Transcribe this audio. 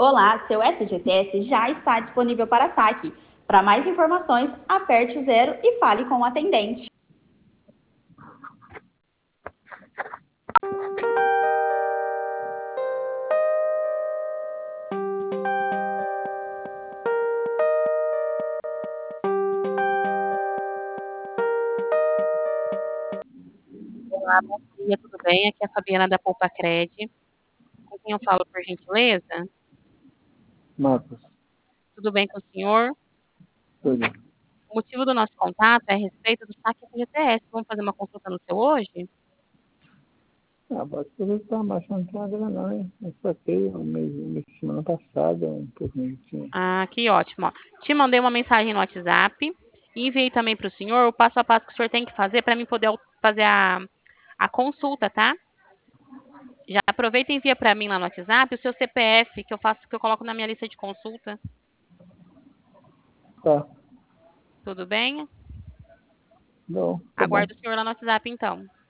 Olá, seu FGTS já está disponível para saque. Para mais informações, aperte o 0 e fale com o atendente. Olá, bom dia, tudo bem? Aqui é a Fabiana da Poupa Cred. Com quem eu falo, por gentileza? Marcos, Tudo bem com o senhor? tudo. O motivo do nosso contato é a respeito do saque FGTS. Vamos fazer uma consulta no seu hoje? Basicamente tá baixando uma grana não, hein? Eu saquei semana passada, um pouquinho assim. Ah, que ótimo. Ó. Te mandei uma mensagem no WhatsApp e enviei também para o senhor o passo a passo que o senhor tem que fazer para mim poder fazer a consulta, tá? Já aproveita e envia para mim lá no WhatsApp o seu CPF, que eu coloco na minha lista de consulta. Tá, Tudo bem? bom, tá bom. Aguardo o senhor lá no WhatsApp, então.